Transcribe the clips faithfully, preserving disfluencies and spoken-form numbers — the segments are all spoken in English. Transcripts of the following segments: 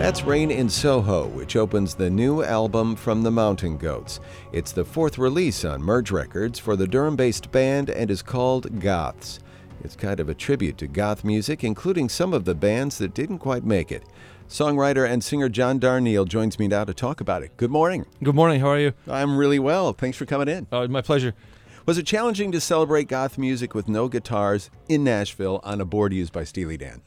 That's Rain in Soho, which opens the new album from the Mountain Goats. It's the fourth release on Merge Records for the Durham-based band and is called Goths. It's kind of a tribute to goth music, including some of the bands that didn't quite make it. Songwriter and singer John Darnielle joins me now to talk about it. Good morning. Good morning. How are you? I'm really well. Thanks for coming in. Oh, my pleasure. Was it challenging to celebrate goth music with no guitars in Nashville on a board used by Steely Dan?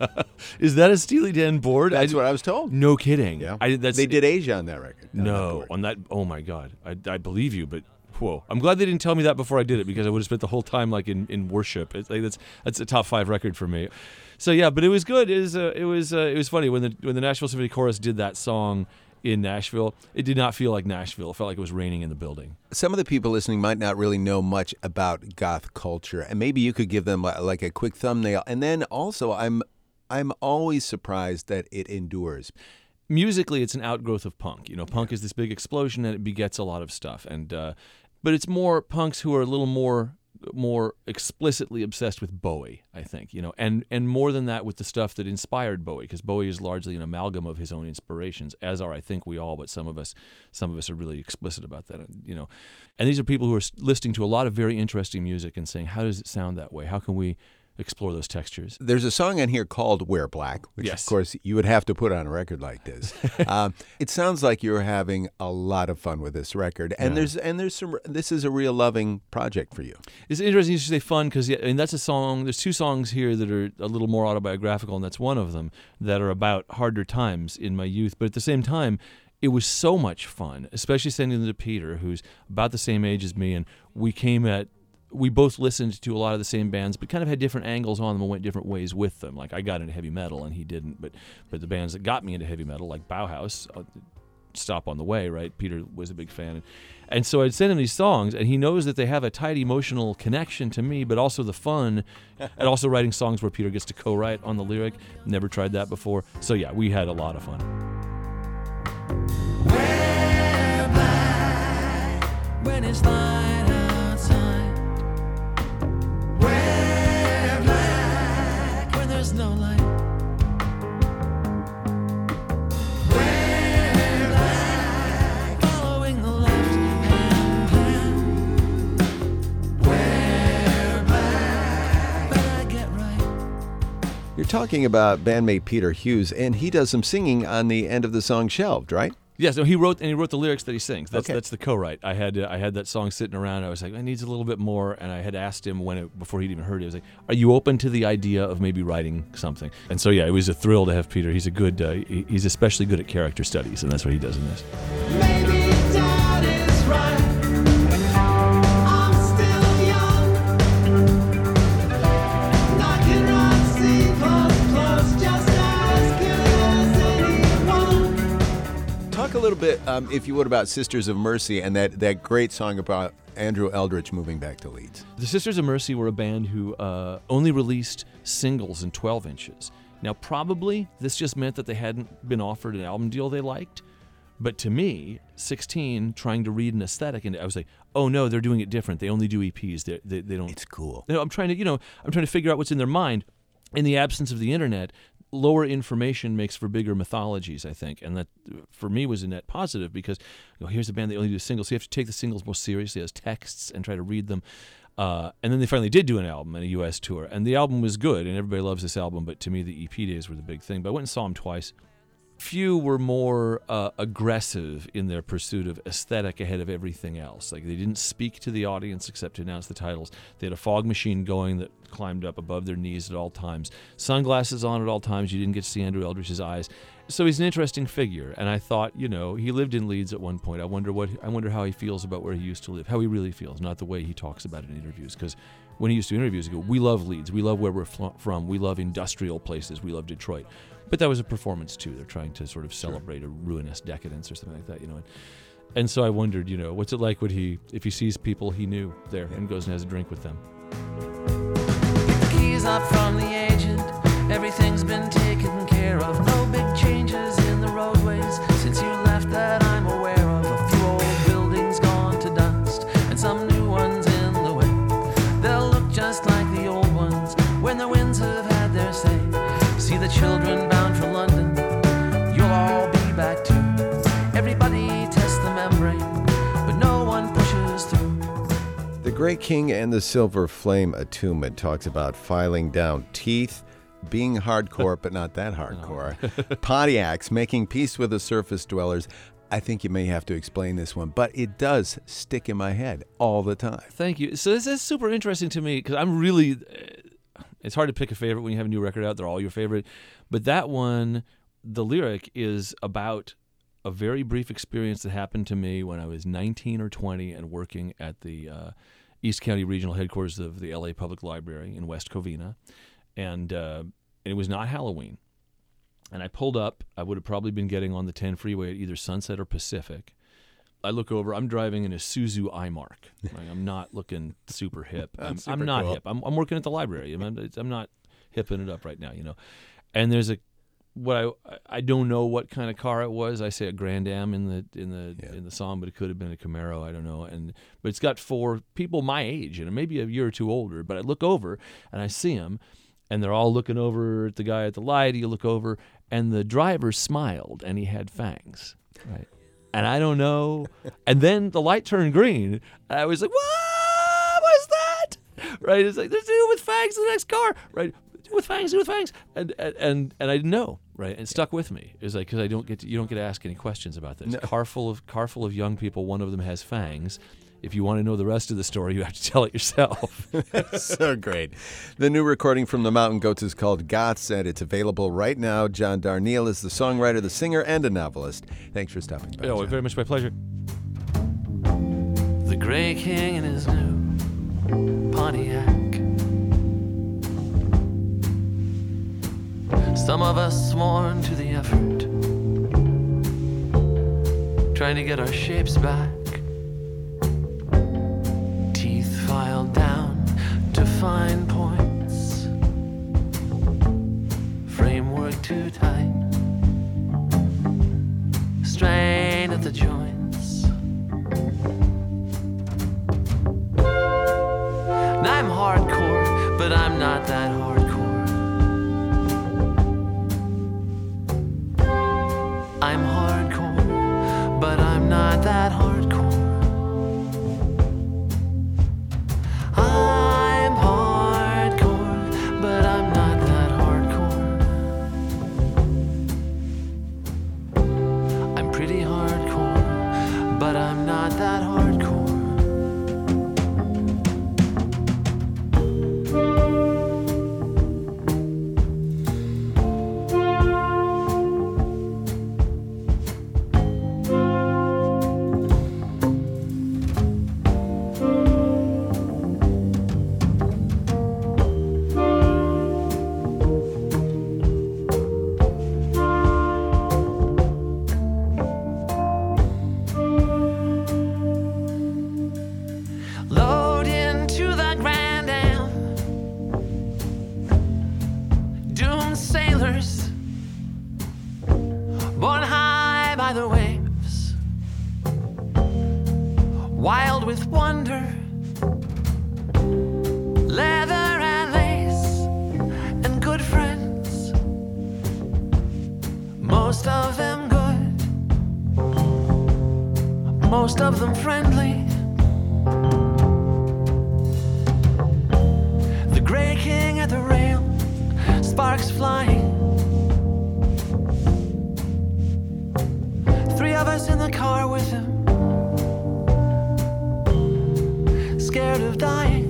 Is that a Steely Dan board? That's I, what I was told. No kidding. Yeah. I, that's, they did Asia on that record. On no, that on that. Oh my God. I, I believe you, but whoa. I'm glad they didn't tell me that before I did it, because I would have spent the whole time like in, in worship. It's like, that's that's a top five record for me. So yeah, but it was good. It was uh, it was uh, it was funny when the when the Nashville Symphony Chorus did that song in Nashville. It did not feel like Nashville. It felt like it was raining in the building. Some of the people listening might not really know much about goth culture, and maybe you could give them like a quick thumbnail. And then also, I'm I'm always surprised that it endures. Musically, it's an outgrowth of punk. You know, punk is this big explosion, and it begets a lot of stuff. And uh, but it's more punks who are a little more more explicitly obsessed with Bowie, I think, you know, and and more than that with the stuff that inspired Bowie, because Bowie is largely an amalgam of his own inspirations, as are I think we all, but some of us some of us are really explicit about that, you know. And these are people who are listening to a lot of very interesting music and saying, how does it sound that way? How can we explore those textures? There's a song on here called Wear Black, which yes. of course you would have to put on a record like this. um, it sounds like you're having a lot of fun with this record, and yeah. there's and there's some. This is a real loving project for you. It's interesting you should say fun, because yeah, and that's a song. There's two songs here that are a little more autobiographical, and that's one of them, that are about harder times in my youth. But at the same time, it was so much fun, especially sending them to Peter, who's about the same age as me, and we came at we both listened to a lot of the same bands, but kind of had different angles on them and went different ways with them. Like I got into heavy metal and he didn't, but but the bands that got me into heavy metal, like Bauhaus, uh, stop on the way, right? Peter was a big fan. And, and so I'd send him these songs, and he knows that they have a tight emotional connection to me, but also the fun, and also writing songs where Peter gets to co-write on the lyric. Never tried that before. So yeah, we had a lot of fun. Wear black when it's light outside. Wear black when there's no light. Wear black, following the left-hand plan. Wear black, better get right. You're talking about bandmate Peter Hughes, and he does some singing on the end of the song Shelved, right? Yeah, so he wrote and he wrote the lyrics that he sings. That's Okay. that's the co-write. I had uh, I had that song sitting around. I was like, I needs a little bit more, and I had asked him when it, before he'd even heard it. I was like, are you open to the idea of maybe writing something? And so yeah, it was a thrill to have Peter. He's a good. Uh, he, he's especially good at character studies, and that's what he does in this. Maybe Dad is right. I'm still young. I can write C plus plus just as good as anyone. Talk a little bit, um, if you would, about Sisters of Mercy and that, that great song about Andrew Eldritch moving back to Leeds. The Sisters of Mercy were a band who uh, only released singles in twelve inches. Now, probably this just meant that they hadn't been offered an album deal they liked. But to me, sixteen, trying to read an aesthetic, and I was like, oh no, they're doing it different. They only do E Ps. They, they, they don't. It's cool. You know, I'm trying to, you know, I'm trying to figure out what's in their mind. In the absence of the internet, lower information makes for bigger mythologies, I think, and that for me was a net positive, because you know, here's a band that only do singles, so you have to take the singles more seriously as texts and try to read them. Uh, and then they finally did do an album and a U S tour, and the album was good, and everybody loves this album, but to me the E P days were the big thing. But I went and saw them twice. Few were more uh, aggressive in their pursuit of aesthetic ahead of everything else. Like, they didn't speak to the audience except to announce the titles. They had a fog machine going that climbed up above their knees at all times. Sunglasses on at all times. You didn't get to see Andrew Eldritch's eyes. So he's an interesting figure. And I thought, you know, he lived in Leeds at one point. I wonder what I wonder how he feels about where he used to live, how he really feels, not the way he talks about it in interviews. Because when he used to do interviews, he'd go, we love Leeds. We love where we're fl- from. We love industrial places. We love Detroit. But that was a performance, too. They're trying to sort of celebrate sure. a ruinous decadence or something like that, you know. And, and so I wondered, you know, what's it like would he, if he sees people he knew there yeah. and goes and has a drink with them. Get the keys up from the agent. Everything's been taken care of. No big changes in the roadways since you left that I'm aware of. A few old buildings gone to dust and some new ones in the way. They'll look just like the old ones when the winds have had their say. See the children bound for London. You'll Grey King and the Silver Flame Attunement talks about filing down teeth, being hardcore, but not that hardcore. Pontiacs, making peace with the surface dwellers. I think you may have to explain this one, but it does stick in my head all the time. Thank you. So this is super interesting to me because I'm really, it's hard to pick a favorite when you have a new record out. They're all your favorite. But that one, the lyric is about a very brief experience that happened to me when I was nineteen or twenty and working at the uh, East County Regional Headquarters of the L A Public Library in West Covina. And uh, it was not Halloween. And I pulled up. I would have probably been getting on the ten freeway at either Sunset or Pacific. I look over. I'm driving in a Isuzu I-Mark. Right? I'm not looking super hip. I'm, super I'm not cool. hip. I'm, I'm working at the library. I'm, I'm not hipping it up right now, you know. And there's a what I I don't know what kind of car it was. I say a Grand Am in the in the Yeah. in the song, but it could have been a Camaro. I don't know. And but it's got four people my age and maybe a year or two older. But I look over and I see them. And they're all looking over at the guy at the light. You look over, and the driver smiled, and he had fangs, right? And I don't know. And then the light turned green, and I was like, "What was that?" Right? It's like there's a dude with fangs in the next car, right? Dude with fangs, dude with fangs, and and and, and I didn't know, right? And it stuck with me. It's like because I don't get to, you don't get to ask any questions about this. No. Car full of car full of young people. One of them has fangs. If you want to know the rest of the story, you have to tell it yourself. So great. The new recording from the Mountain Goats is called Goths, and it's available right now. John Darnielle is the songwriter, the singer, and a novelist. Thanks for stopping by. Oh, John. very much my pleasure. The Grey King and his new Pontiac. Some of us sworn to the effort, trying to get our shapes back. Teeth filed down to fine points, framework too tight, strain at the joints. And I'm hardcore, but I'm not that hardcore. I'm hardcore, but I'm not that hardcore. I'm hardcore, but I'm not that hardcore. I'm pretty hardcore, but I'm not that hardcore. Load into the Grand Am, doomed sailors, borne high by the waves, wild with wonder, leather and lace, and good friends, most of them good, most of them friendly. The Grey King at the rail, sparks flying. Three of us in the car with him, scared of dying.